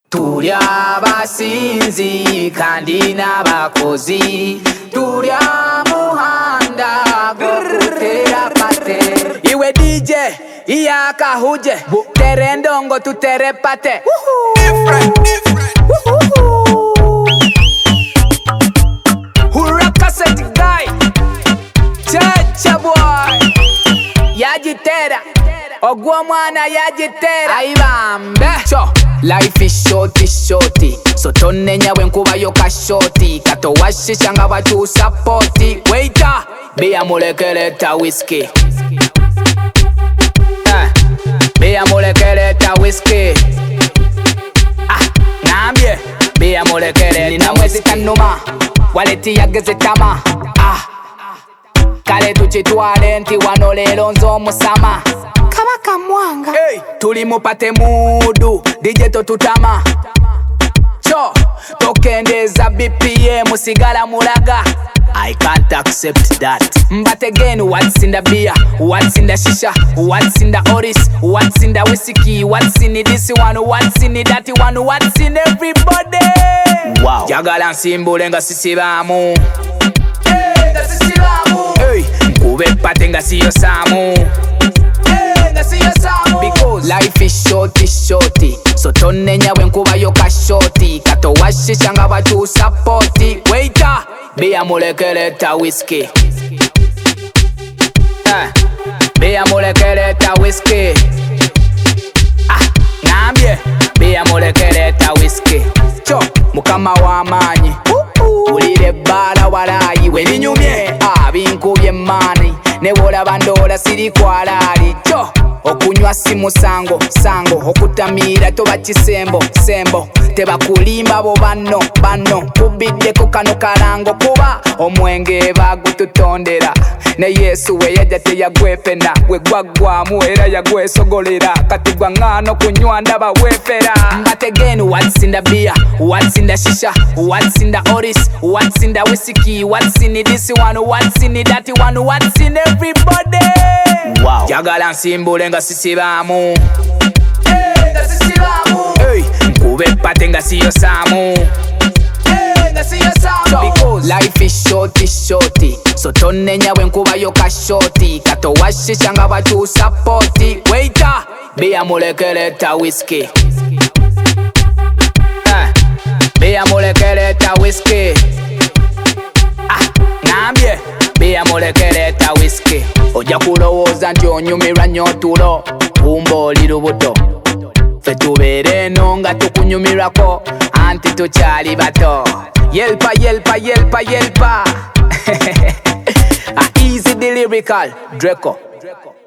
Tuli abasinzi kandi n'abakozi, tuli muhanda gokutera pate. Iwe DJ iyaka huje, tere ndongo tutere pate. Different. Hurra cassette guy, Chacha boy, yajitera, ogwo mwana yajitera. Aibambe cho, life is shorty, so tonenya wenkuba yo kashoti. Kato washisha nga batu supporti. Waiter, bia mulekeleta whiskey. Bia mulekeleta whiskey. Nambye, bia mulekeleta. Nina mwezi kanuma, waleti yageze tama. Kale tuchitwale nti wano lelo nzo musama. Kabaka mwanga, hey, tuli mupate mudu, DJ totutama. Cho, tokendeza BPM sigala mulaga. I can't accept that. But again, what's in the beer? What's in the shisha? What's in the oris? What's in the whiskey? What's in this one? What's in that one? What's in everybody? Wow. Jagala nsimbule nga sisibamu. Hey, nga sisibamu. Hey, nkube pate nga siyo samu. Because life is shorty, so tonenya wenkuba yo kashoti. Kato washisha nga batu supporti. Waiter, bia mulekeleta whiskey. Bia mulekeleta whiskey. Nambye, bia mulekeleta whiskey. Cho, mukama wamanyi, ulire bala walayi. Welinyumye, binkubye mani. Nebola bandola siri kwalali. Cho, okunywa si musango, okutamira toba kisembo, tebakulimba bo banno, kubiddeko kano kalango kuba omwenge bagututondera. Ne Yesu we yajja teyagwepena, gwe gwaggwamu era yagwesogolera. Kati gwa ngano kunywa ndaba wefera. But again, what's in the beer? What's in the shisha? What's in the oris? What's in the whiskey? What's in this one? What's in that one? What's in everybody? Wow. Jagala nsimbule nga sisibamu. Hey, nga sisibamu. Hey, nkube pate nga siyo samu. Hey, nga siyo samu. Because life is shorty, so tonenya wenkuba yo kashoti. Kato washisha nga batu supporti. Waiter, bia mulekeleta whiskey. Bia mulekeleta whiskey. Nambye, bia mulekeleta whiskey. Oja kulowooza nti onyumirwa nnyo tulo, kumba oli lubuto. Ffe tubeere eno nga tukunyumirwako, anti tukyali bato. Yelpa. Easy the lyrical, Draco.